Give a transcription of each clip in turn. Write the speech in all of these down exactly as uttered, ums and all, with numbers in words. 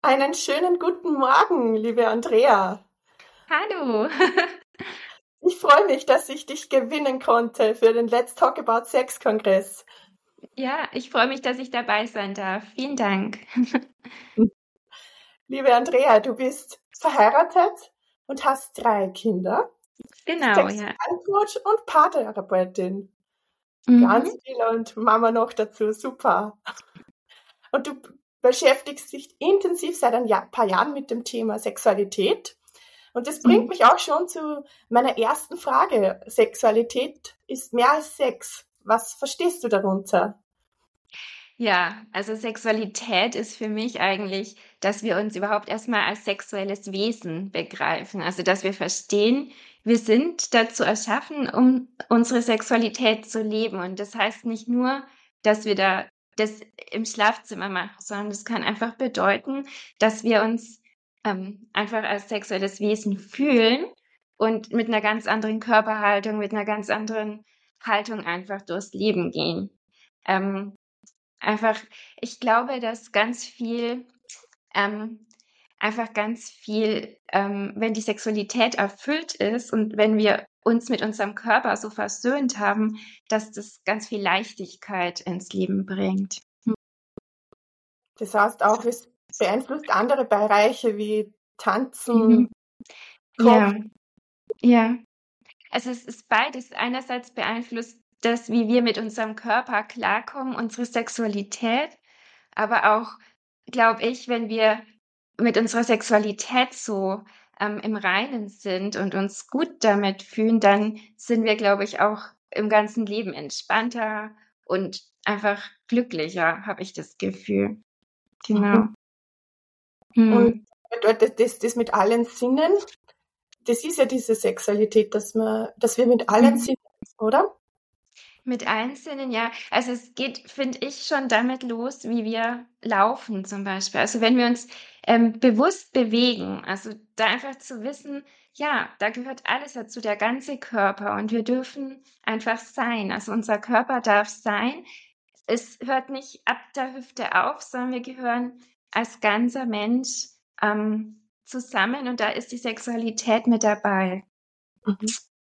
Einen schönen guten Morgen, liebe Andrea. Hallo. Ich freue mich, dass ich dich gewinnen konnte für den Let's Talk About Sex Kongress. Ja, ich freue mich, dass ich dabei sein darf. Vielen Dank. Liebe Andrea, du bist verheiratet und hast drei Kinder, Genau, ja. Sexualcoach und Paartherapeutin. Ganz Mhm. viel und Mama noch dazu, super. Und du beschäftigst dich intensiv seit ein Jahr, paar Jahren mit dem Thema Sexualität. Und das bringt Mhm. mich auch schon zu meiner ersten Frage. Sexualität ist mehr als Sex. Was verstehst du darunter? Ja, also Sexualität ist für mich eigentlich, dass wir uns überhaupt erstmal als sexuelles Wesen begreifen. Also, dass wir verstehen, wir sind dazu erschaffen, um unsere Sexualität zu leben. Und das heißt nicht nur, dass wir da das im Schlafzimmer machen, sondern das kann einfach bedeuten, dass wir uns ähm, einfach als sexuelles Wesen fühlen und mit einer ganz anderen Körperhaltung, mit einer ganz anderen Haltung einfach durchs Leben gehen. Ähm, Einfach ich glaube, dass ganz viel ähm, einfach ganz viel, ähm wenn die Sexualität erfüllt ist und wenn wir uns mit unserem Körper so versöhnt haben, dass das ganz viel Leichtigkeit ins Leben bringt. Das heißt auch, es beeinflusst andere Bereiche wie Tanzen, Mhm. Kochen. Ja, ja. Also, es ist beides. Einerseits beeinflusst das, wie wir mit unserem Körper klarkommen, unsere Sexualität, aber auch, glaube ich, wenn wir mit unserer Sexualität so, ähm, im Reinen sind und uns gut damit fühlen, dann sind wir, glaube ich, auch im ganzen Leben entspannter und einfach glücklicher, habe ich das Gefühl. Genau. Und Mhm. bedeutet das, das mit allen Sinnen? Das ist ja diese Sexualität, dass man, dass wir mit allen Mhm. Sinnen, oder? Mit Einzelnen, ja. Also, es geht, finde ich, schon damit los, wie wir laufen zum Beispiel. Also, wenn wir uns, ähm, bewusst bewegen, also, da einfach zu wissen, ja, da gehört alles dazu, der ganze Körper und wir dürfen einfach sein. Also, unser Körper darf sein. Es hört nicht ab der Hüfte auf, sondern wir gehören als ganzer Mensch, ähm, zusammen und da ist die Sexualität mit dabei. Mhm.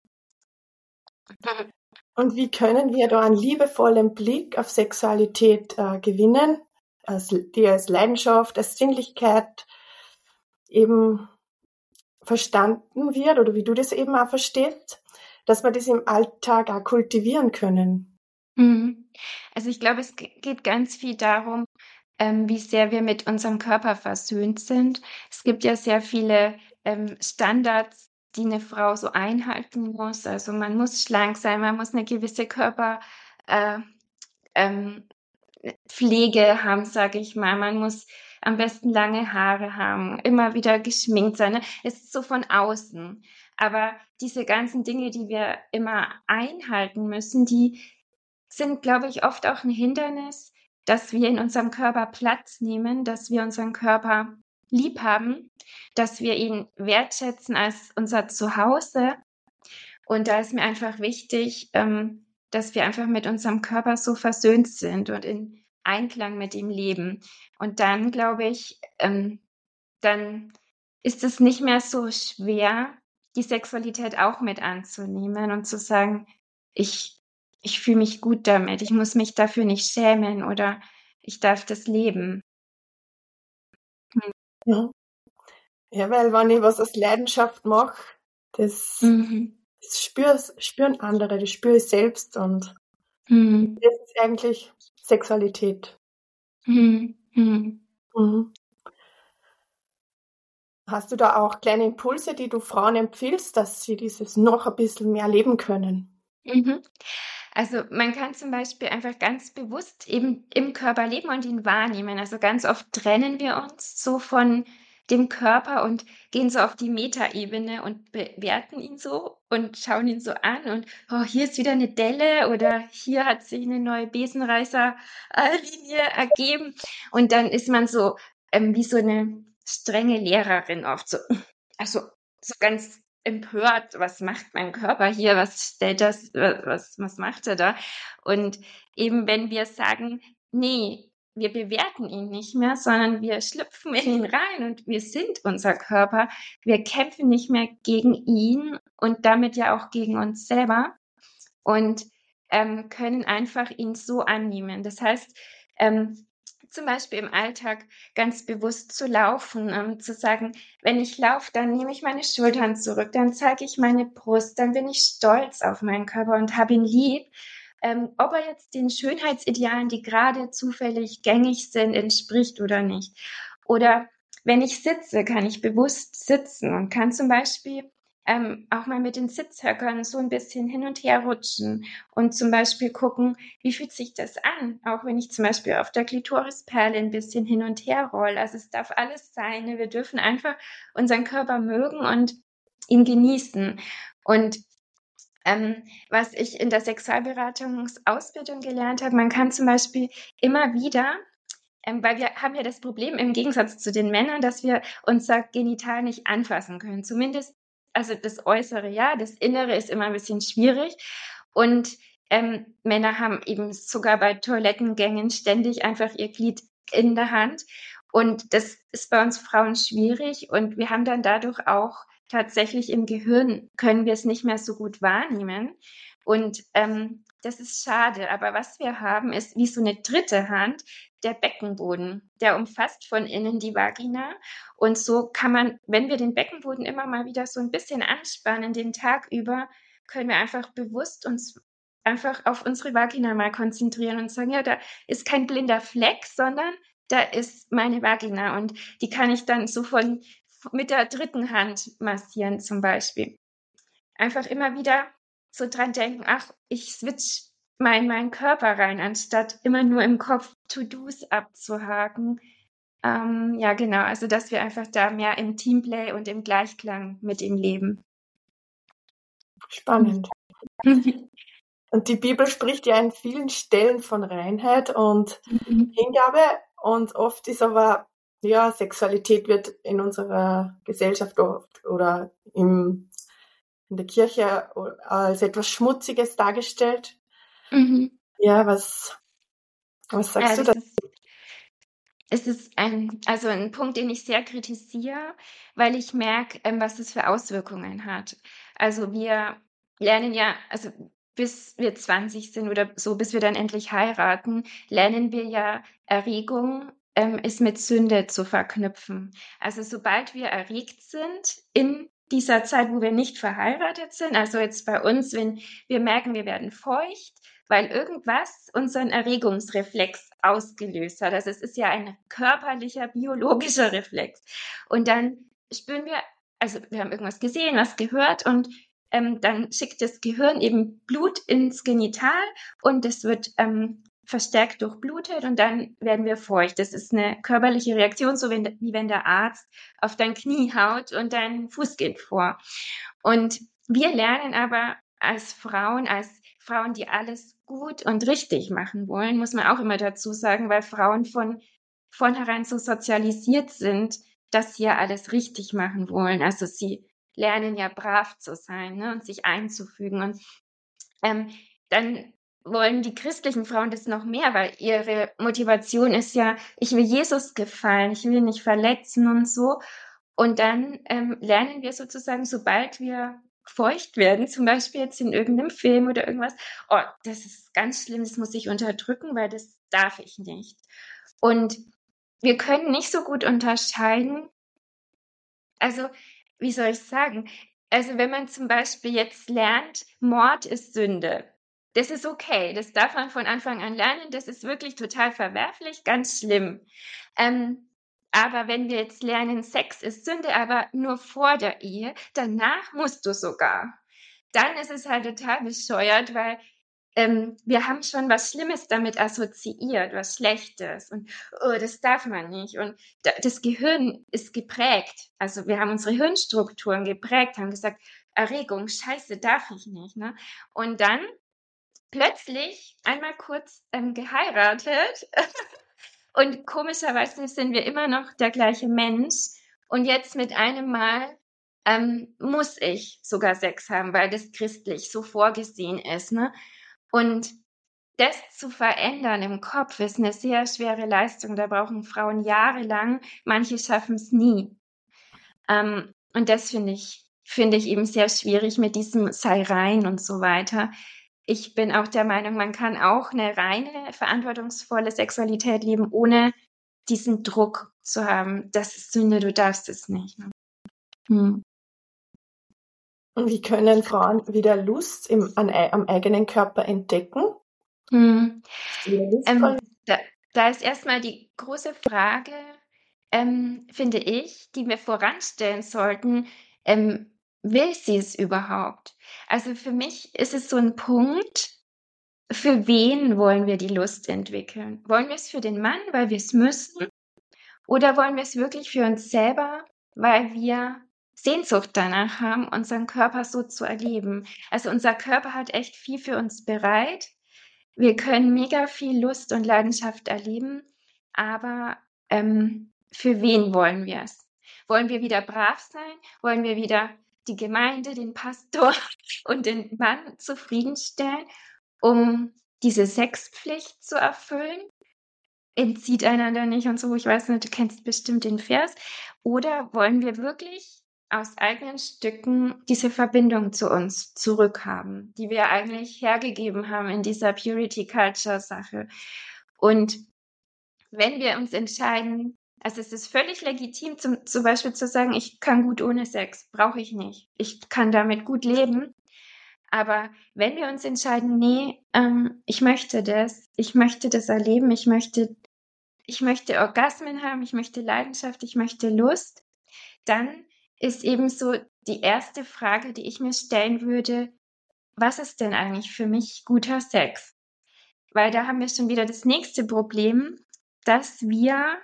Und wie können wir da einen liebevollen Blick auf Sexualität äh, gewinnen, als, die als Leidenschaft, als Sinnlichkeit eben verstanden wird oder wie du das eben auch verstehst, dass wir das im Alltag auch kultivieren können. Mhm. Also, ich glaube, es g geht ganz viel darum, ähm, wie sehr wir mit unserem Körper versöhnt sind. Es gibt ja sehr viele, ähm, Standards, die eine Frau so einhalten muss. Also, man muss schlank sein, man muss eine gewisse Körper äh, ähm, Pflege haben, sage ich mal. Man muss am besten lange Haare haben, immer wieder geschminkt sein, ne? Es ist so von außen. Aber diese ganzen Dinge, die wir immer einhalten müssen, die sind, glaube ich, oft auch ein Hindernis, dass wir in unserem Körper Platz nehmen, dass wir unseren Körper lieb haben, dass wir ihn wertschätzen als unser Zuhause. Und da ist mir einfach wichtig, ähm, dass wir einfach mit unserem Körper so versöhnt sind und in Einklang mit ihm leben. Und dann glaube ich, ähm, dann ist es nicht mehr so schwer, die Sexualität auch mit anzunehmen und zu sagen: „Ich ich fühle mich gut damit. Ich muss mich dafür nicht schämen oder ich darf das leben.“ Mhm. Ja, weil wenn ich was aus Leidenschaft mache, das, Mhm. das spür's, spüren andere, das spüre ich selbst und Mhm. das ist eigentlich Sexualität. Mhm. Mhm. Mhm. Hast du da auch kleine Impulse, die du Frauen empfiehlst, dass sie dieses noch ein bisschen mehr leben können? Mhm. Also, man kann zum Beispiel einfach ganz bewusst eben im Körper leben und ihn wahrnehmen. Also, ganz oft trennen wir uns so von dem Körper und gehen so auf die Metaebene und bewerten ihn so und schauen ihn so an und: „Oh, hier ist wieder eine Delle“ oder „hier hat sich eine neue Besenreißer äh, Linie ergeben.“ Und dann ist man so, ähm, wie so eine strenge Lehrerin oft so, also, so ganz empört: „Was macht mein Körper hier? Was stellt das wa was was macht er da?“ Und eben, wenn wir sagen: „Ne, wir bewerten ihn nicht mehr, sondern wir schlüpfen in ihn rein und wir sind unser Körper. Wir kämpfen nicht mehr gegen ihn und damit ja auch gegen uns selber und ähm, können einfach ihn so annehmen. Das heißt, ähm, zum Beispiel im Alltag ganz bewusst zu laufen, ähm, zu sagen, wenn ich laufe, dann nehme ich meine Schultern zurück, dann zeige ich meine Brust, dann bin ich stolz auf meinen Körper und habe ihn lieb. Ähm, ob er jetzt den Schönheitsidealen, die gerade zufällig gängig sind, entspricht oder nicht. Oder wenn ich sitze, kann ich bewusst sitzen und kann zum Beispiel ähm, auch mal mit den Sitzhöckern so ein bisschen hin und her rutschen und zum Beispiel gucken, wie fühlt sich das an, auch wenn ich zum Beispiel auf der Klitorisperle ein bisschen hin und her roll. Also es darf alles sein. Ne? Wir dürfen einfach unseren Körper mögen und ihn genießen. Und ähm, was ich in der Sexualberatungsausbildung gelernt habe, man kann zum Beispiel immer wieder, ähm, weil wir haben ja das Problem im Gegensatz zu den Männern, dass wir unser Genital nicht anfassen können. Zumindest, also das Äußere, ja, das Innere ist immer ein bisschen schwierig. Und ähm, Männer haben eben sogar bei Toilettengängen ständig einfach ihr Glied in der Hand. Und das ist bei uns Frauen schwierig. Und wir haben dann dadurch auch tatsächlich im Gehirn, können wir es nicht mehr so gut wahrnehmen. Und ähm, das ist schade. Aber was wir haben, ist wie so eine dritte Hand, der Beckenboden. Der umfasst von innen die Vagina. Und so kann man, wenn wir den Beckenboden immer mal wieder so ein bisschen anspannen, den Tag über, können wir einfach bewusst uns einfach auf unsere Vagina mal konzentrieren und sagen, ja, da ist kein blinder Fleck, sondern da ist meine Vagina und die kann ich dann so von mit der dritten Hand massieren zum Beispiel. Einfach immer wieder so dran denken, ach, ich switch mal in meinen Körper rein, anstatt immer nur im Kopf To-Dos abzuhaken. Ähm, ja, genau, also dass wir einfach da mehr im Teamplay und im Gleichklang mit ihm leben. Spannend. Und die Bibel spricht ja an vielen Stellen von Reinheit und Mhm. Hingabe und oft ist aber, ja, Sexualität wird in unserer Gesellschaft oft oder im, in der Kirche als etwas Schmutziges dargestellt. Mhm. Ja, was, was sagst Ja, du das da? ist, es ist ein, also ein Punkt, den ich sehr kritisiere, weil ich merke, ähm, was das für Auswirkungen hat. Also wir lernen ja, also bis wir zwanzig sind oder so, bis wir dann endlich heiraten, lernen wir ja Erregung ähm, ist mit Sünde zu verknüpfen. Also sobald wir erregt sind in dieser Zeit, wo wir nicht verheiratet sind, also jetzt bei uns, wenn wir merken, wir werden feucht, weil irgendwas unseren Erregungsreflex ausgelöst hat. Also es ist ja ein körperlicher, biologischer Reflex. Und dann spüren wir, also wir haben irgendwas gesehen, was gehört und ähm, dann schickt das Gehirn eben Blut ins Genital und es wird ähm, verstärkt durchblutet und dann werden wir feucht. Das ist eine körperliche Reaktion, so wenn, wie wenn der Arzt auf dein Knie haut und dein Fuß geht vor. Und wir lernen aber als Frauen, als Frauen, die alles gut und richtig machen wollen, muss man auch immer dazu sagen, weil Frauen von vornherein so sozialisiert sind, dass sie ja alles richtig machen wollen. Also sie lernen ja brav zu sein, ne, und sich einzufügen. Und ähm, dann wollen die christlichen Frauen das noch mehr, weil ihre Motivation ist ja, ich will Jesus gefallen, ich will ihn nicht verletzen und so. Und dann ähm, lernen wir sozusagen, sobald wir feucht werden, zum Beispiel jetzt in irgendeinem Film oder irgendwas, oh, das ist ganz schlimm, das muss ich unterdrücken, weil das darf ich nicht. Und wir können nicht so gut unterscheiden, also, wie soll ich sagen? Also, wenn man zum Beispiel jetzt lernt, Mord ist Sünde. Das ist okay. Das darf man von Anfang an lernen. Das ist wirklich total verwerflich, ganz schlimm. Ähm, aber wenn wir jetzt lernen, Sex ist Sünde, aber nur vor der Ehe, danach musst du sogar. Dann ist es halt total bescheuert, weil ähm, wir haben schon was Schlimmes damit assoziiert, was Schlechtes. Und oh, das darf man nicht. Und da, das Gehirn ist geprägt. Also wir haben unsere Hirnstrukturen geprägt, haben gesagt, Erregung, Scheiße, darf ich nicht. Ne? Und dann plötzlich einmal kurz ähm, geheiratet und komischerweise sind wir immer noch der gleiche Mensch. Und jetzt mit einem Mal ähm, muss ich sogar Sex haben, weil das christlich so vorgesehen ist. Ne? Und das zu verändern im Kopf ist eine sehr schwere Leistung. Da brauchen Frauen jahrelang, manche schaffen es nie. Ähm, und das finde ich finde ich eben sehr schwierig mit diesem sei rein und so weiter. Ich bin auch der Meinung, man kann auch eine reine, verantwortungsvolle Sexualität leben, ohne diesen Druck zu haben: „Das ist Sünde, du darfst es nicht“, ne? Mhm. Und wie können Frauen wieder Lust im, an, ei- am eigenen Körper entdecken? Mhm. Ist wieder lustvoll? Ähm, da da ist erstmal die große Frage, ähm, finde ich, die wir voranstellen sollten, ähm, will sie es überhaupt? Also, für mich ist es so ein Punkt, für wen wollen wir die Lust entwickeln? Wollen wir es für den Mann, weil wir es müssen? Oder wollen wir es wirklich für uns selber, weil wir Sehnsucht danach haben, unseren Körper so zu erleben? Also, unser Körper hat echt viel für uns bereit. Wir können mega viel Lust und Leidenschaft erleben, aber, ähm, für wen wollen wir es? Wollen wir wieder brav sein? Wollen wir wieder die Gemeinde, den Pastor und den Mann zufriedenstellen, um diese Sexpflicht zu erfüllen? Entzieht einander nicht und so. Ich weiß nicht, du kennst bestimmt den Vers. Oder wollen wir wirklich aus eigenen Stücken diese Verbindung zu uns zurückhaben, die wir eigentlich hergegeben haben in dieser Purity Culture Sache? Und wenn wir uns entscheiden, also es ist völlig legitim, zum, zum Beispiel zu sagen, ich kann gut ohne Sex, brauche ich nicht. Ich kann damit gut leben. Aber wenn wir uns entscheiden, nee, ähm, ich möchte das, ich möchte das erleben, ich möchte ich möchte Orgasmen haben, ich möchte Leidenschaft, ich möchte Lust, dann ist eben so die erste Frage, die ich mir stellen würde: Was ist denn eigentlich für mich guter Sex? Weil da haben wir schon wieder das nächste Problem, dass wir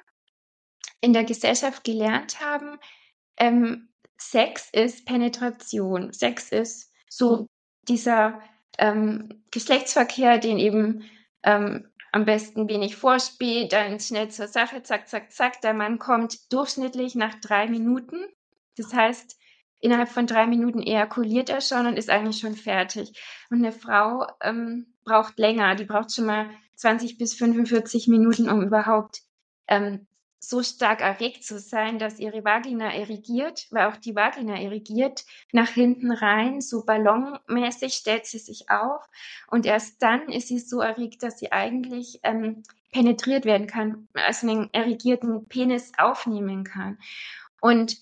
in der Gesellschaft gelernt haben, ähm, Sex ist Penetration. Sex ist so dieser ähm, Geschlechtsverkehr, den eben ähm, am besten wenig Vorspiel, dann schnell zur Sache, zack, zack, zack. Der Mann kommt durchschnittlich nach drei Minuten. Das heißt, innerhalb von drei Minuten ejakuliert er schon und ist eigentlich schon fertig. Und eine Frau ähm, braucht länger. Die braucht schon mal zwanzig bis fünfundvierzig Minuten, um überhaupt ähm, so stark erregt zu sein, dass ihre Vagina erigiert, weil auch die Vagina erigiert, nach hinten rein, so ballonmäßig stellt sie sich auf und erst dann ist sie so erregt, dass sie eigentlich ähm, penetriert werden kann, also einen erigierten Penis aufnehmen kann. Und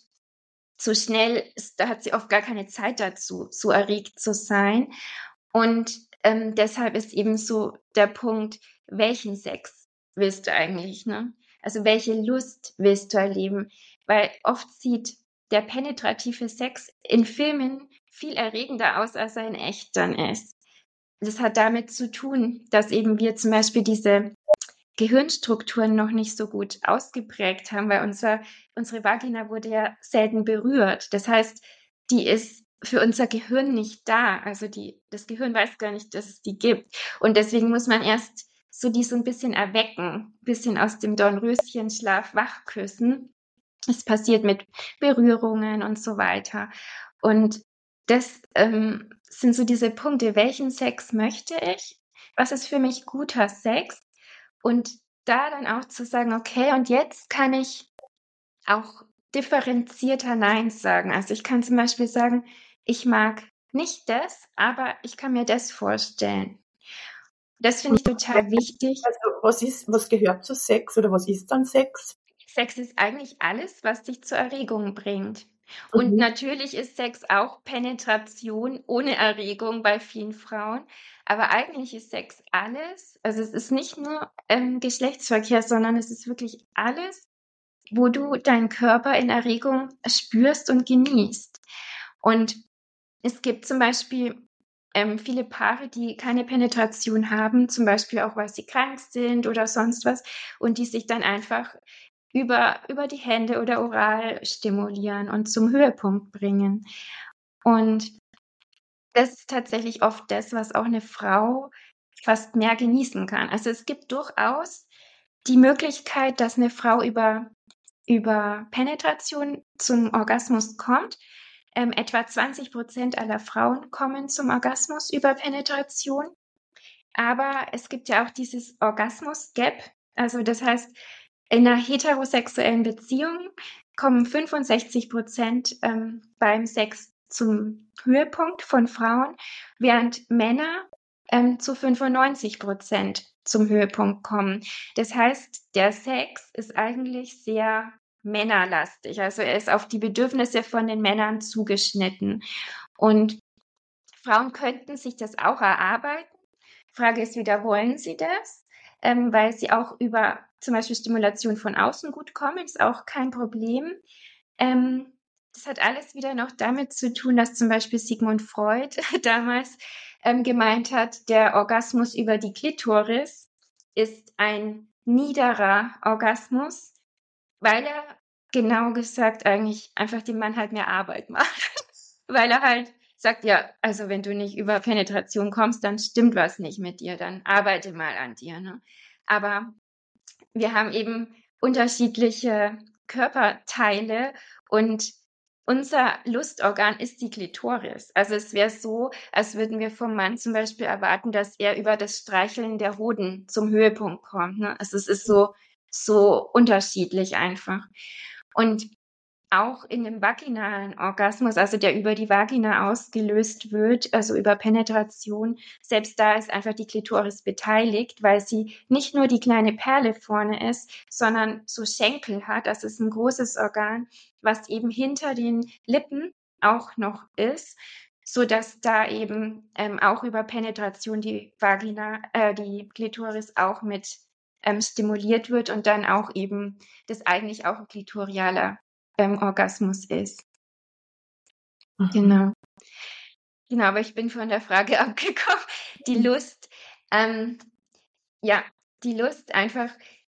so schnell, ist, da hat sie oft gar keine Zeit dazu, so erregt zu sein. Und ähm, deshalb ist eben so der Punkt, welchen Sex willst du eigentlich, ne? Also welche Lust willst du erleben? Weil oft sieht der penetrative Sex in Filmen viel erregender aus, als er in echt dann ist. Das hat damit zu tun, dass eben wir zum Beispiel diese Gehirnstrukturen noch nicht so gut ausgeprägt haben, weil unser, unsere Vagina wurde ja selten berührt. Das heißt, die ist für unser Gehirn nicht da. Also die, das Gehirn weiß gar nicht, dass es die gibt. Und deswegen muss man erst so die so ein bisschen erwecken, ein bisschen aus dem Dornröschenschlaf wachküssen. Es passiert mit Berührungen und so weiter. Und das ähm, sind so diese Punkte. Welchen Sex möchte ich? Was ist für mich guter Sex? Und da dann auch zu sagen, okay, und jetzt kann ich auch differenzierter Nein sagen. Also ich kann zum Beispiel sagen, ich mag nicht das, aber ich kann mir das vorstellen. Das finde ich total wichtig. Also was ist, was gehört zu Sex oder was ist dann Sex? Sex ist eigentlich alles, was dich zur Erregung bringt. Und Mhm. natürlich ist Sex auch Penetration ohne Erregung bei vielen Frauen. Aber eigentlich ist Sex alles, also es ist nicht nur ähm, Geschlechtsverkehr, sondern es ist wirklich alles, wo du deinen Körper in Erregung spürst und genießt. Und es gibt zum Beispiel ähm, viele Paare, die keine Penetration haben, zum Beispiel auch, weil sie krank sind oder sonst was, und die sich dann einfach über, über die Hände oder oral stimulieren und zum Höhepunkt bringen. Und das ist tatsächlich oft das, was auch eine Frau fast mehr genießen kann. Also es gibt durchaus die Möglichkeit, dass eine Frau über, über Penetration zum Orgasmus kommt. Ähm, etwa zwanzig Prozent aller Frauen kommen zum Orgasmus über Penetration. Aber es gibt ja auch dieses Orgasmus-Gap. Also das heißt, in einer heterosexuellen Beziehung kommen fünfundsechzig Prozent ähm, beim Sex zum Höhepunkt von Frauen, während Männer ähm, zu fünfundneunzig Prozent zum Höhepunkt kommen. Das heißt, der Sex ist eigentlich sehr männerlastig. Also er ist auf die Bedürfnisse von den Männern zugeschnitten. Und Frauen könnten sich das auch erarbeiten. Frage ist wieder, wollen sie das? Ähm, weil sie auch über zum Beispiel Stimulation von außen gut kommen, ist auch kein Problem. Ähm, das hat alles wieder noch damit zu tun, dass zum Beispiel Sigmund Freud damals ähm, gemeint hat, der Orgasmus über die Klitoris ist ein niederer Orgasmus, weil er genau gesagt eigentlich einfach dem Mann halt mehr Arbeit macht. Weil er halt sagt, ja, also wenn du nicht über Penetration kommst, dann stimmt was nicht mit dir, dann arbeite mal an dir. Ne? Aber wir haben eben unterschiedliche Körperteile und unser Lustorgan ist die Klitoris. Also es wäre so, als würden wir vom Mann zum Beispiel erwarten, dass er über das Streicheln der Hoden zum Höhepunkt kommt. Ne? Also es ist so, so unterschiedlich einfach. Und auch in dem vaginalen Orgasmus, also der über die Vagina ausgelöst wird, also über Penetration, selbst da ist einfach die Klitoris beteiligt, weil sie nicht nur die kleine Perle vorne ist, sondern so Schenkel hat. Das ist ein großes Organ, was eben hinter den Lippen auch noch ist, so dass da eben ähm, auch über Penetration die Vagina, äh, die Klitoris auch mit ähm, stimuliert wird und dann auch eben das eigentlich auch ein klitorialer ähm, Orgasmus ist. Mhm. Genau. Genau, aber ich bin von der Frage abgekommen. Die Lust, ähm, ja, die Lust einfach,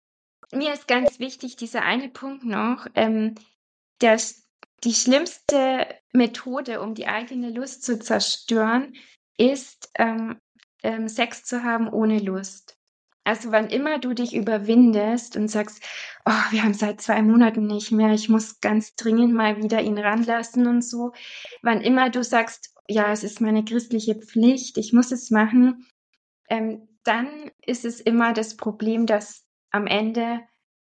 mir ist ganz wichtig, dieser eine Punkt noch, ähm, der, die schlimmste Methode, um die eigene Lust zu zerstören, ist, ähm, ähm, Sex zu haben ohne Lust. Also wann immer du dich überwindest und sagst, oh, wir haben seit zwei Monaten nicht mehr, ich muss ganz dringend mal wieder ihn ranlassen und so, wann immer du sagst, ja, es ist meine christliche Pflicht, ich muss es machen, ähm, dann ist es immer das Problem, dass am Ende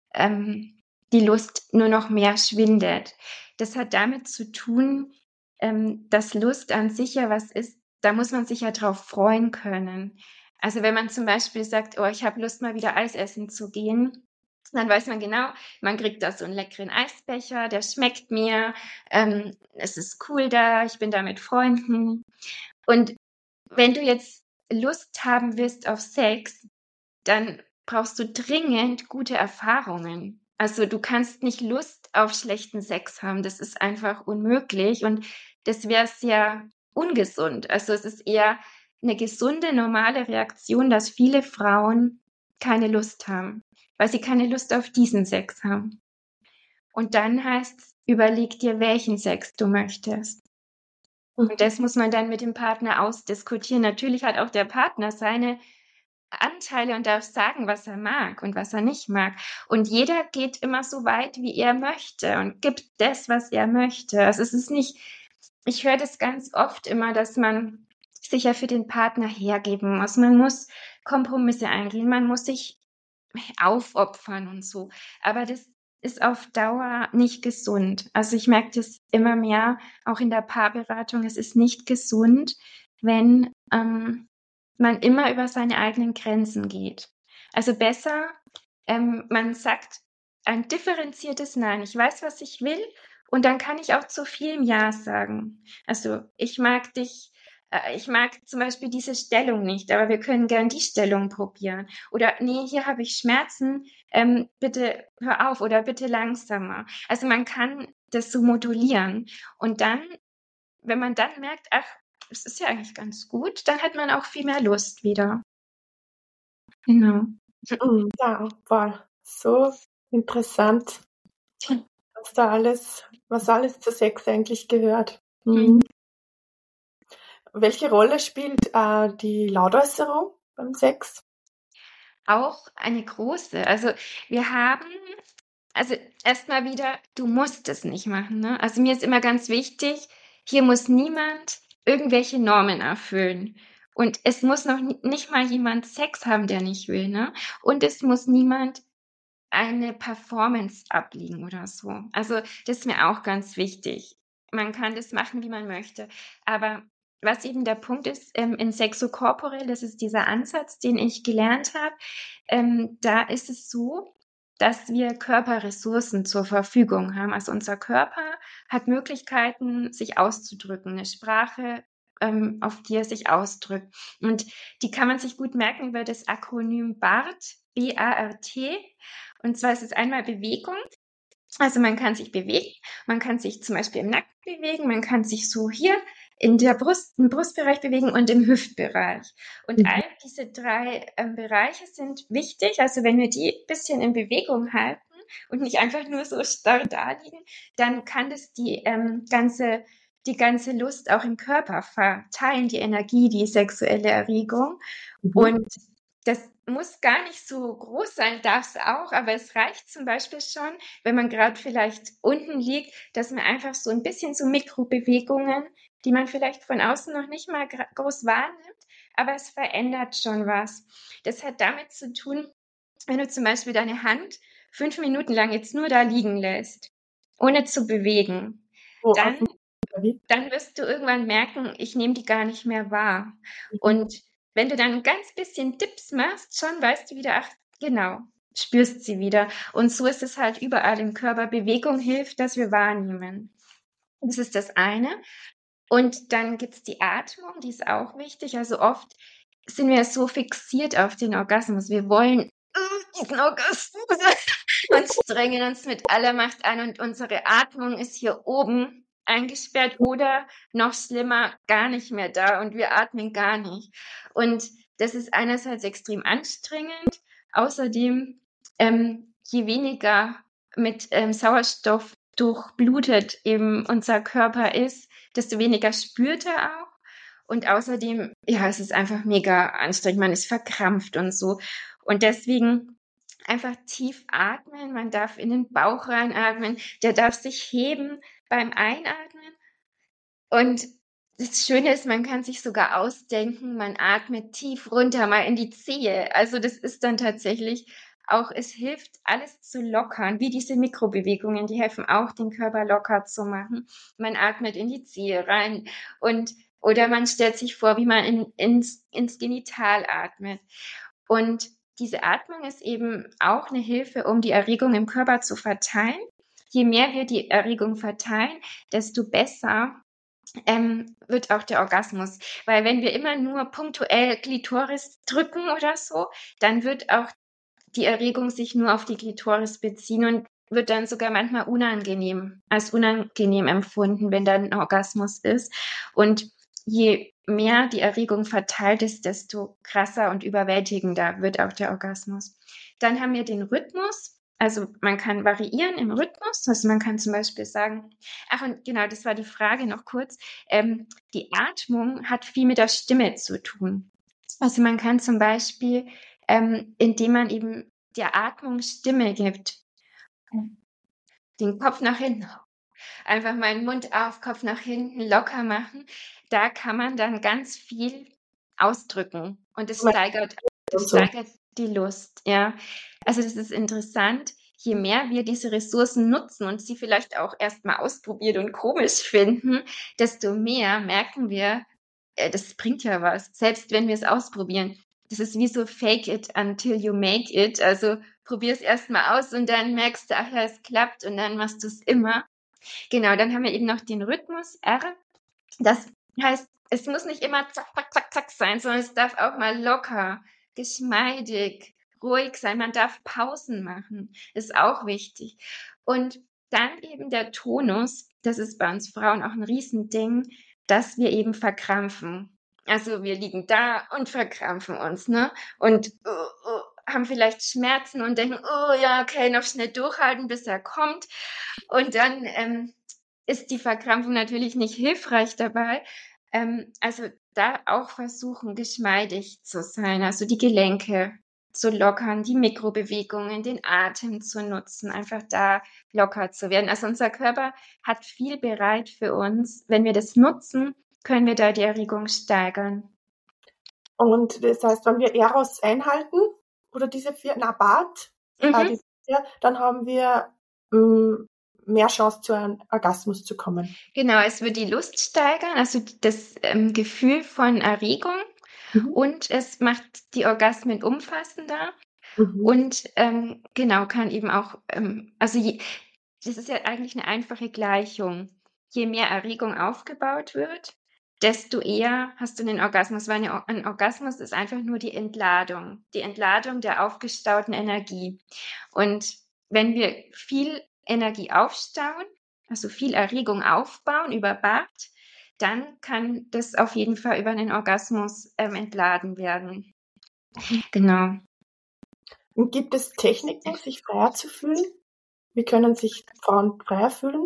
ähm, die Lust nur noch mehr schwindet. Das hat damit zu tun, ähm, dass Lust an sich ja was ist, da muss man sich ja drauf freuen können. Also wenn man zum Beispiel sagt, oh, ich habe Lust mal wieder Eis essen zu gehen, dann weiß man genau, man kriegt da so einen leckeren Eisbecher, der schmeckt mir, ähm, es ist cool da, ich bin da mit Freunden. Und wenn du jetzt Lust haben willst auf Sex, dann brauchst du dringend gute Erfahrungen. Also du kannst nicht Lust auf schlechten Sex haben, das ist einfach unmöglich und das wäre sehr ungesund. Also es ist eher eine gesunde, normale Reaktion, dass viele Frauen keine Lust haben, weil sie keine Lust auf diesen Sex haben. Und dann heißt es, überleg dir, welchen Sex du möchtest. Und das muss man dann mit dem Partner ausdiskutieren. Natürlich hat auch der Partner seine Anteile und darf sagen, was er mag und was er nicht mag. Und jeder geht immer so weit, wie er möchte und gibt das, was er möchte. Also es ist nicht, ich höre das ganz oft immer, dass man sich ja für den Partner hergeben muss. Man muss Kompromisse eingehen, man muss sich aufopfern und so. Aber das ist auf Dauer nicht gesund. Also ich merke das immer mehr, auch in der Paarberatung. Es ist nicht gesund, wenn ähm, man immer über seine eigenen Grenzen geht. Also besser, ähm, man sagt ein differenziertes Nein. Ich weiß, was ich will und dann kann ich auch zu vielem Ja sagen. Also ich mag dich, äh, ich mag zum Beispiel diese Stellung nicht, aber wir können gern die Stellung probieren. Oder nee, hier habe ich Schmerzen, ähm, bitte hör auf oder bitte langsamer. Also man kann das so modulieren und dann, wenn man dann merkt, ach, es ist ja eigentlich ganz gut, dann hat man auch viel mehr Lust wieder. Genau. Ja, war so interessant, was da alles, was alles zu Sex eigentlich gehört. Mhm. Welche Rolle spielt äh, die Lautäußerung beim Sex? Auch eine große. Also wir haben, also erstmal wieder, du musst es nicht machen. Ne? Also mir ist immer ganz wichtig, hier muss niemand irgendwelche Normen erfüllen. Und es muss noch ni nicht mal jemand Sex haben, der nicht will, ne? Und es muss niemand eine Performance abliegen oder so. Also, das ist mir auch ganz wichtig. Man kann das machen, wie man möchte. Aber was eben der Punkt ist, ähm, in Sexo Corporell, das ist dieser Ansatz, den ich gelernt habe, ähm, da ist es so, dass wir Körperressourcen zur Verfügung haben. Also, unser Körper hat Möglichkeiten, sich auszudrücken, 'ne Sprache, ähm, auf die er sich ausdrückt. Und die kann man sich gut merken über das Akronym BART, B A R T. Und zwar ist es einmal Bewegung. Also, man kann sich bewegen. Man kann sich zum Beispiel im Nacken bewegen. Man kann sich so hier in der Brust im Brustbereich bewegen und im Hüftbereich. Und all Mhm. diese drei, ähm, Bereiche sind wichtig. Also, wenn wir die bisschen in Bewegung halten und nicht einfach nur so starr daliegen, dann kann das die, ähm, ganze die ganze Lust auch im Körper verteilen, die Energie, die sexuelle Erregung. Mhm. Und das muss gar nicht so groß sein, darf's auch, aber es reicht zum Beispiel schon, wenn man grad vielleicht unten liegt, dass man einfach so 'n bisschen so Mikrobewegungen, die man vielleicht von außen noch nicht mal gra groß wahrnimmt, aber es verändert schon was. Das hat damit zu tun, wenn du zum Beispiel deine Hand fünf Minuten lang jetzt nur da liegen lässt, ohne zu bewegen, So dann aufm wie? dann wirst du irgendwann merken: „Ich nehme die gar nicht mehr wahr.“ Mhm. Und wenn du dann 'n ganz bisschen Dips machst, schon weißt du wieder: „Ach, genau“, spürst sie wieder. Und so ist es halt überall im Körper. Bewegung hilft, dass wir wahrnehmen. Das ist das eine. Und dann gibt's die Atmung, die ist auch wichtig. Also, oft sind wir so fixiert auf den Orgasmus. Wir wollen, äh, diesen Orgasmus und strengen uns mit aller Macht an und unsere Atmung ist hier oben eingesperrt oder noch schlimmer, gar nicht mehr da und wir atmen gar nicht. Und das ist einerseits extrem anstrengend. Außerdem, ähm, je weniger mit, ähm, Sauerstoff durchblutet eben unser Körper ist, desto weniger spürt er auch. Und außerdem, ja, es ist einfach mega anstrengend. Man ist verkrampft und so. Und deswegen einfach tief atmen. Man darf in den Bauch reinatmen. Der darf sich heben beim Einatmen. Und das Schöne ist, man kann sich sogar ausdenken, man atmet tief runter, mal in die Zehe. Also, das ist dann tatsächlich auch es hilft, alles zu lockern, wie diese Mikrobewegungen, die helfen auch, den Körper locker zu machen. Man atmet in die Zehe rein und oder man stellt sich vor, wie man in ins ins Genital atmet. Und diese Atmung ist eben auch 'ne Hilfe, um die Erregung im Körper zu verteilen. Je mehr wir die Erregung verteilen, desto besser, ähm, wird auch der Orgasmus. Weil wenn wir immer nur punktuell Klitoris drücken oder so, dann wird auch die Erregung sich nur auf die Klitoris beziehen und wird dann sogar manchmal unangenehm als unangenehm empfunden, wenn da 'n Orgasmus ist. Und je mehr die Erregung verteilt ist, desto krasser und überwältigender wird auch der Orgasmus. Dann haben wir den Rhythmus. Also, man kann variieren im Rhythmus. Also, man kann zum Beispiel sagen ach und genau, das war die Frage noch kurz. Ähm, die Atmung hat viel mit der Stimme zu tun. Also, man kann zum Beispiel, ähm, indem man eben der Atmung Stimme gibt den Kopf nach hinten einfach mal 'n Mund auf, Kopf nach hinten locker machen. Da kann man dann ganz viel ausdrücken und das steigert das Und so. steigert die Lust, ja. Also, das ist interessant. Je mehr wir diese Ressourcen nutzen und sie vielleicht auch erst mal ausprobieren und komisch finden, desto mehr merken wir, äh, das bringt ja was, selbst wenn wir's ausprobieren. Das ist wie so fake it until you make it. Also, probier's erst mal aus und dann merkst du: „Ach ja, es klappt“ und dann machst du's immer. Genau, dann haben wir eben noch den Rhythmus R. Das heißt, es muss nicht immer zack, zack, zack, zack sein, sondern es darf auch mal locker, geschmeidig, ruhig sein. Man darf Pausen machen, ist auch wichtig. Und dann eben der Tonus, das ist bei uns Frauen auch 'n Riesending, dass wir eben verkrampfen. Also, wir liegen da und verkrampfen uns, ne? Und, uh, uh, haben vielleicht Schmerzen und denken: „Oh ja, okay, noch schnell durchhalten, bis er kommt.“ Und dann, ähm, ist die Verkrampfung natürlich nicht hilfreich dabei. Ähm, also, da auch versuchen, geschmeidig zu sein, also, die Gelenke zu lockern, die Mikrobewegungen, den Atem zu nutzen, einfach da locker zu werden. Also, unser Körper hat viel bereit für uns. Wenn wir das nutzen, können wir da die Erregung steigern. Und das heißt, wenn wir Eros einhalten oder diese vier, na, Bart, äh, Mhm. diese vier, dann haben wir mh, mehr Chance, zu einem Orgasmus zu kommen. Genau, es wird die Lust steigern, also das ähm, Gefühl von Erregung, Mhm. und es macht die Orgasmen umfassender Mhm. und ähm, genau, kann eben auch, ähm, also je, das ist ja eigentlich eine einfache Gleichung. Je mehr Erregung aufgebaut wird, desto eher hast du einen Orgasmus, weil eine, ein Orgasmus ist einfach nur die Entladung, die Entladung der aufgestauten Energie. Und wenn wir viel Energie aufstauen, also viel Erregung aufbauen über Bad, dann kann das auf jeden Fall über einen Orgasmus ähm, entladen werden. Genau. Und gibt es Techniken, sich freier zu fühlen? Wie können sich Frauen freier fühlen?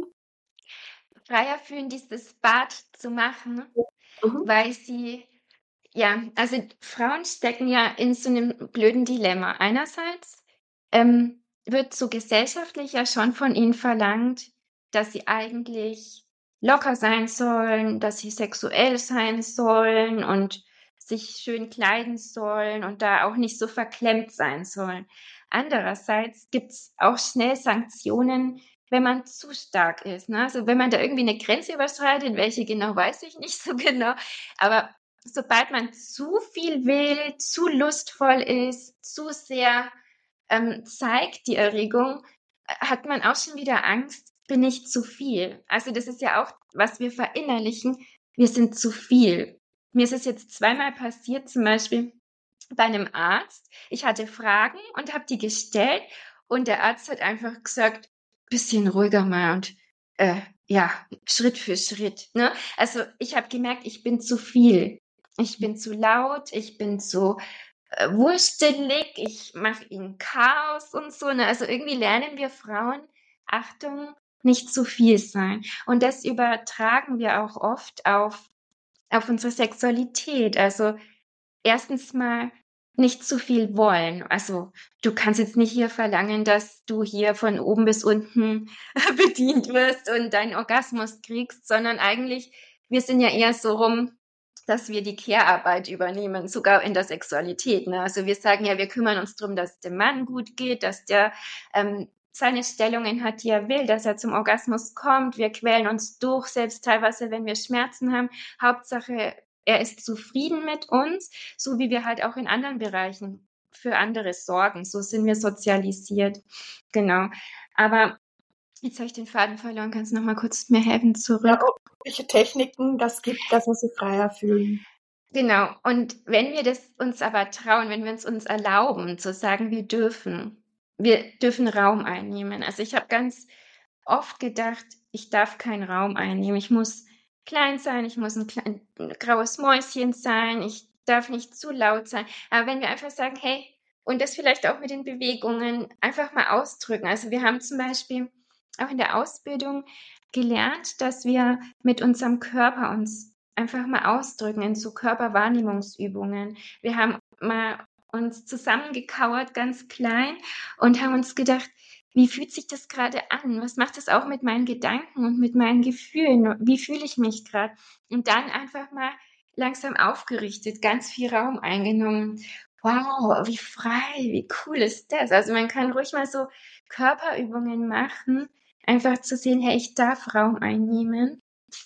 Freier fühlen, dieses Bad zu machen, Mhm. weil sie, ja, also Frauen stecken ja in so einem blöden Dilemma. Einerseits ähm, wird so gesellschaftlich ja schon von ihnen verlangt, dass sie eigentlich locker sein sollen, dass sie sexuell sein sollen und sich schön kleiden sollen und da auch nicht so verklemmt sein sollen. Andererseits gibt's auch schnell Sanktionen, wenn man zu stark ist, ne? Also, wenn man da irgendwie eine Grenze überschreitet, welche genau, weiß ich nicht so genau, aber sobald man zu viel will, zu lustvoll ist, zu sehr ähm, zeigt die Erregung, äh, hat man auch schon wieder Angst, bin ich zu viel. Also das ist ja auch, was wir verinnerlichen, wir sind zu viel. Mir ist es jetzt zweimal passiert, zum Beispiel bei einem Arzt. Ich hatte Fragen und habe die gestellt und der Arzt hat einfach gesagt, bisschen ruhiger mal und äh, ja, Schritt für Schritt. Ne? Also ich habe gemerkt, ich bin zu viel. Ich bin zu laut, ich bin zu äh, wurstelig, ich mache ihnen Chaos und so. Ne? Also irgendwie lernen wir Frauen, Achtung, nicht zu viel sein. Und das übertragen wir auch oft auf, auf unsere Sexualität. Also erstens mal nicht zu viel wollen. Also du kannst jetzt nicht hier verlangen, dass du hier von oben bis unten bedient wirst und deinen Orgasmus kriegst, sondern eigentlich, wir sind ja eher so rum, dass wir die Care-Arbeit übernehmen, sogar in der Sexualität. Ne? Also wir sagen ja, wir kümmern uns darum, dass es dem Mann gut geht, dass der ähm, seine Stellungen hat, die er will, dass er zum Orgasmus kommt. Wir quälen uns durch, selbst teilweise, wenn wir Schmerzen haben. Hauptsache, er ist zufrieden mit uns, so wie wir halt auch in anderen Bereichen für andere sorgen. So sind wir sozialisiert. Genau. Aber jetzt habe ich den Faden verloren. Kannst du noch mal kurz mir helfen Ja, zurück? ob- welche Techniken das gibt, dass wir sich freier fühlen. Genau. Und wenn wir das uns aber trauen, wenn wir es uns erlauben, zu sagen, wir dürfen, wir dürfen Raum einnehmen. Also ich habe ganz oft gedacht, ich darf keinen Raum einnehmen. Ich muss klein sein, ich muss ein, klein, ein graues Mäuschen sein, ich darf nicht zu laut sein. Aber wenn wir einfach sagen, hey, und das vielleicht auch mit den Bewegungen einfach mal ausdrücken. Also wir haben zum Beispiel auch in der Ausbildung gelernt, dass wir mit unserem Körper uns einfach mal ausdrücken in so Körperwahrnehmungsübungen. Wir haben mal uns zusammengekauert, ganz klein, und haben uns gedacht, wie fühlt sich das gerade an? Was macht das auch mit meinen Gedanken und mit meinen Gefühlen? Wie fühle ich mich gerade? Und dann einfach mal langsam aufgerichtet, ganz viel Raum eingenommen. Wow, wie frei, wie cool ist das? Also man kann ruhig mal so Körperübungen machen, einfach zu sehen, hey, ich darf Raum einnehmen.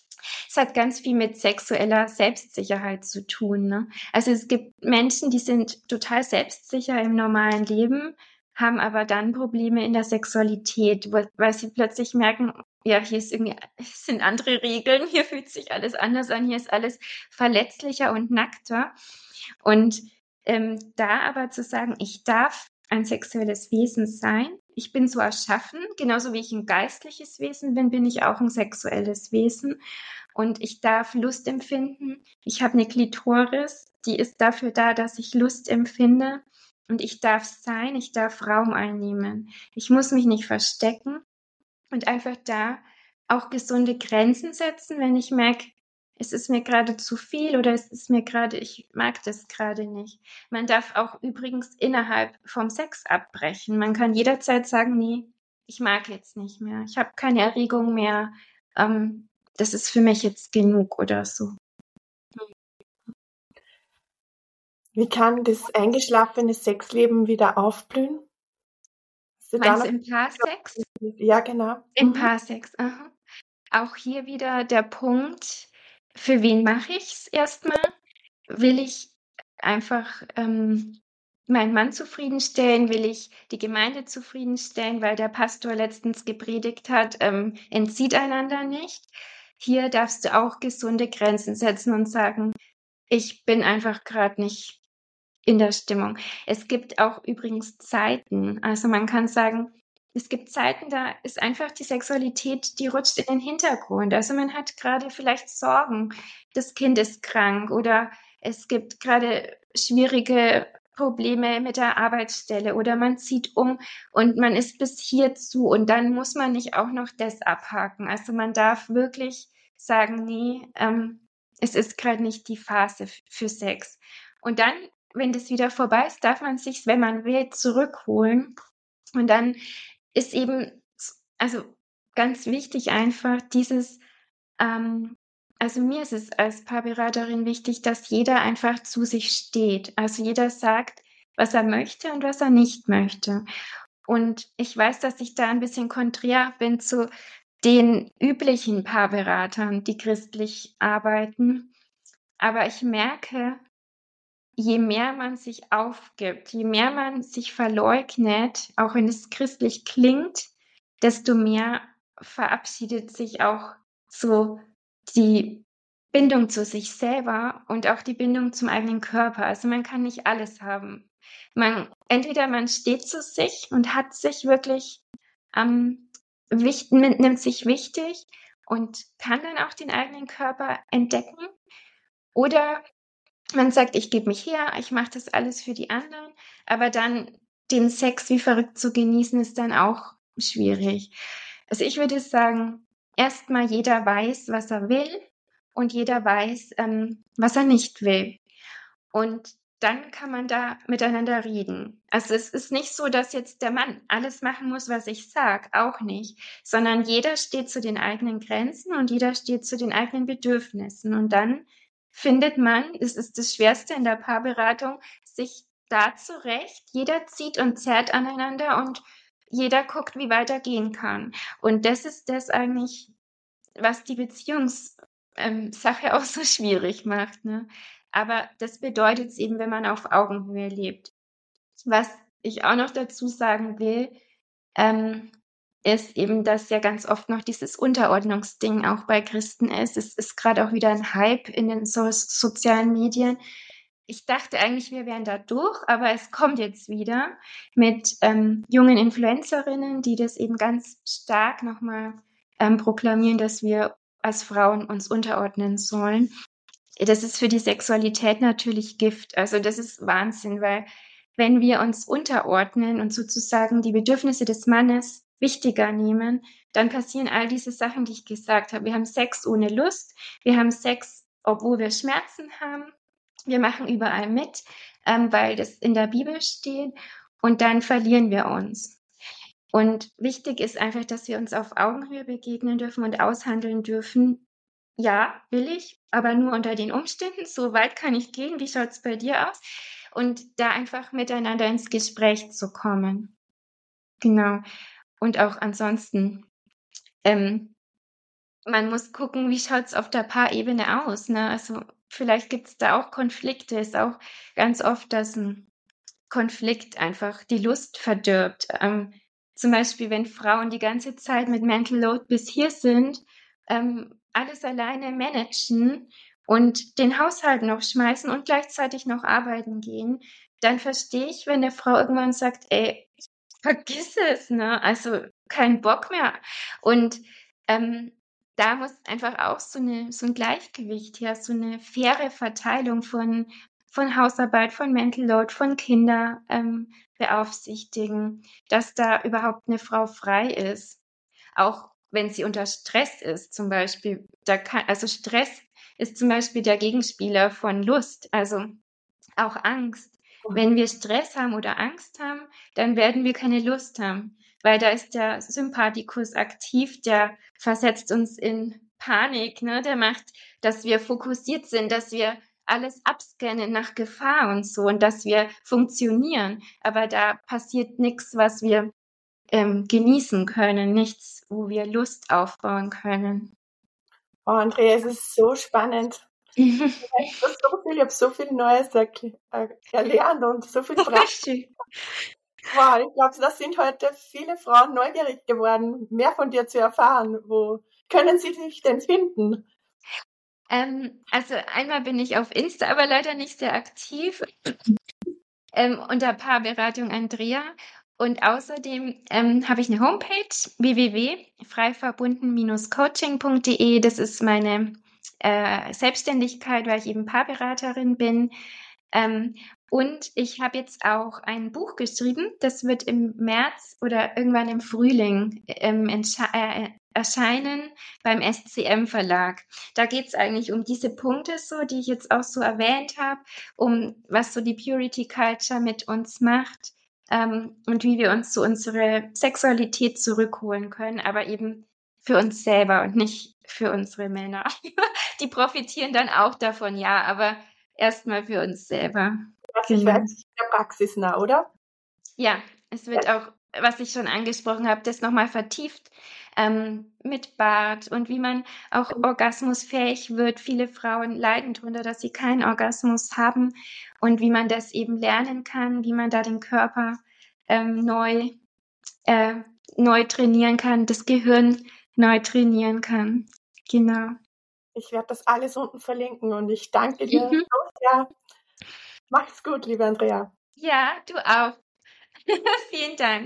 Es hat ganz viel mit sexueller Selbstsicherheit zu tun, ne? Also, es gibt Menschen, die sind total selbstsicher im normalen Leben, haben aber dann Probleme in der Sexualität, weil weil sie plötzlich merken: „Ja, hier ist irgendwie es sind andere Regeln, hier fühlt sich alles anders an, hier ist alles verletzlicher und nackter.“ Und, ähm, da aber zu sagen: „Ich darf ein sexuelles Wesen sein. Ich bin so erschaffen, genauso wie ich ein geistliches Wesen bin, bin ich auch ein sexuelles Wesen. Und ich darf Lust empfinden. Ich habe eine Klitoris, die ist dafür da, dass ich Lust empfinde. Und ich darf sein, ich darf Raum einnehmen. Ich muss mich nicht verstecken und einfach da auch gesunde Grenzen setzen, wenn ich merke, es ist mir gerade zu viel oder es ist mir gerade, ich mag das gerade nicht. Man darf auch übrigens innerhalb vom Sex abbrechen. Man kann jederzeit sagen, nee, ich mag jetzt nicht mehr. Ich habe keine Erregung mehr. Ähm, das ist für mich jetzt genug oder so. Wie kann das eingeschlafene Sexleben wieder aufblühen? Hast du da Meinst du noch? im Paarsex? Ja, genau. Im Mhm. Paarsex, aha. Auch hier wieder der Punkt, für wen mache ich's erstmal? Will ich einfach, ähm, meinen Mann zufriedenstellen? Will ich die Gemeinde zufriedenstellen, weil der Pastor letztens gepredigt hat, ähm, entzieht einander nicht? Hier darfst du auch gesunde Grenzen setzen und sagen: „Ich bin einfach grad nicht in der Stimmung." Es gibt auch übrigens Zeiten, also man kann sagen, es gibt Zeiten, da ist einfach die Sexualität, die rutscht in den Hintergrund. Also man hat gerade vielleicht Sorgen, das Kind ist krank oder es gibt gerade schwierige Probleme mit der Arbeitsstelle oder man zieht um und man ist bis hierzu und dann muss man nicht auch noch das abhaken. Also man darf wirklich sagen, nee, ähm, es ist gerade nicht die Phase f- für Sex. Und dann, wenn das wieder vorbei ist, darf man sich, wenn man will, zurückholen. Und dann ist eben, also ganz wichtig einfach dieses, ähm, also mir ist es als Paarberaterin wichtig, dass jeder einfach zu sich steht. Also jeder sagt, was er möchte und was er nicht möchte. Und ich weiß, dass ich da ein bisschen konträr bin zu den üblichen Paarberatern, die christlich arbeiten. Aber ich merke, je mehr man sich aufgibt, je mehr man sich verleugnet, auch wenn es christlich klingt, desto mehr verabschiedet sich auch so die Bindung zu sich selber und auch die Bindung zum eigenen Körper. Also man kann nicht alles haben. Man, entweder man steht zu sich und hat sich wirklich ähm, wicht, nimmt sich wichtig und kann dann auch den eigenen Körper entdecken, oder man sagt: „Ich gebe mich her, ich mache das alles für die anderen", aber dann den Sex wie verrückt zu genießen, ist dann auch schwierig. Also, ich würde sagen, erst mal jeder weiß, was er will und jeder weiß, ähm, was er nicht will. Und dann kann man da miteinander reden. Also, es ist nicht so, dass jetzt der Mann alles machen muss, was ich sage, auch nicht, sondern jeder steht zu den eigenen Grenzen und jeder steht zu den eigenen Bedürfnissen. Und dann findet man, es ist das Schwerste in der Paarberatung, sich da zurecht. Jeder zieht und zerrt aneinander und jeder guckt, wie weit er gehen kann. Und das ist das eigentlich, was die Beziehungs ähm, Sache auch so schwierig macht, ne? Aber das bedeutet's eben, wenn man auf Augenhöhe lebt. Was ich auch noch dazu sagen will, ähm, ist eben, dass ja ganz oft noch dieses Unterordnungsding auch bei Christen ist. Es ist gerade auch wieder ein Hype in den so sozialen Medien. Ich dachte eigentlich, wir wären da durch, aber es kommt jetzt wieder mit ähm, jungen Influencerinnen, die das eben ganz stark nochmal ähm, proklamieren, dass wir als Frauen uns unterordnen sollen. Das ist für die Sexualität natürlich Gift. Also das ist Wahnsinn, weil wenn wir uns unterordnen und sozusagen die Bedürfnisse des Mannes wichtiger nehmen, dann passieren all diese Sachen, die ich gesagt habe. Wir haben Sex ohne Lust, wir haben Sex, obwohl wir Schmerzen haben, wir machen überall mit, ähm, weil das in der Bibel steht, und dann verlieren wir uns. Und wichtig ist einfach, dass wir uns auf Augenhöhe begegnen dürfen und aushandeln dürfen. Ja, will ich, aber nur unter den Umständen. So weit kann ich gehen. Wie schaut's bei dir aus? Und da einfach miteinander ins Gespräch zu kommen. Genau. Und auch ansonsten, ähm, man muss gucken, wie schaut's auf der Paarebene aus, ne? Also, vielleicht gibt's da auch Konflikte. Ist auch ganz oft, dass 'n Konflikt einfach die Lust verdirbt. Ähm, zum Beispiel, wenn Frauen die ganze Zeit mit Mental Load bis hier sind, ähm, alles alleine managen und den Haushalt noch schmeißen und gleichzeitig noch arbeiten gehen, dann verstehe ich, wenn 'ne Frau irgendwann sagt: „Ey, vergiss es", ne? Also, kein Bock mehr. Und, ähm, da muss einfach auch so 'ne so 'n Gleichgewicht her, so 'ne faire Verteilung von von Hausarbeit, von Mental Load, von Kinder, ähm, beaufsichtigen, dass da überhaupt 'ne Frau frei ist. Auch wenn sie unter Stress ist zum Beispiel. Da kann, also Stress ist zum Beispiel der Gegenspieler von Lust, also auch Angst. Wenn wir Stress haben oder Angst haben, dann werden wir keine Lust haben, weil da ist der Sympathikus aktiv, der versetzt uns in Panik, ne? Der macht, dass wir fokussiert sind, dass wir alles abscannen nach Gefahr und so und dass wir funktionieren. Aber da passiert nichts, was wir ähm, genießen können, nichts, wo wir Lust aufbauen können. Oh, Andrea, es ist so spannend. Ich habe so viel, ich habe so viel Neues erkl- äh, erlernt und so viel Praxis. Schön. Wow, ich glaube, da sind heute viele Frauen neugierig geworden, mehr von dir zu erfahren. Wo können sie dich denn finden? Ähm, also einmal bin ich auf Insta, aber leider nicht sehr aktiv, ähm, unter Paarberatung Andrea. Und außerdem ähm, habe ich eine Homepage, w w w punkt freiverbunden Bindestrich coaching punkt d e. Das ist meine äh, Selbstständigkeit, weil ich eben Paarberaterin bin. Ähm, und ich habe jetzt auch ein Buch geschrieben, das wird im März oder irgendwann im Frühling ähm, entsche- äh, erscheinen beim S C M Verlag. Da geht es eigentlich um diese Punkte so, die ich jetzt auch so erwähnt habe, um was so die Purity Culture mit uns macht ähm, und wie wir uns so unsere Sexualität zurückholen können, aber eben für uns selber und nicht für unsere Männer. Die profitieren dann auch davon, ja, aber erstmal für uns selber. Was ich Genau. weiß, der Praxis nah, oder? Ja, es wird auch, was ich schon angesprochen habe, das nochmal vertieft ähm, mit Bart und wie man auch orgasmusfähig wird. Viele Frauen leiden darunter, dass sie keinen Orgasmus haben und wie man das eben lernen kann, wie man da den Körper ähm, neu, äh, neu trainieren kann, das Gehirn neu trainieren kann. Genau. Ich werde das alles unten verlinken und ich danke dir Mhm. so sehr. Macht's gut, liebe Andrea. Ja, du auch. Vielen Dank.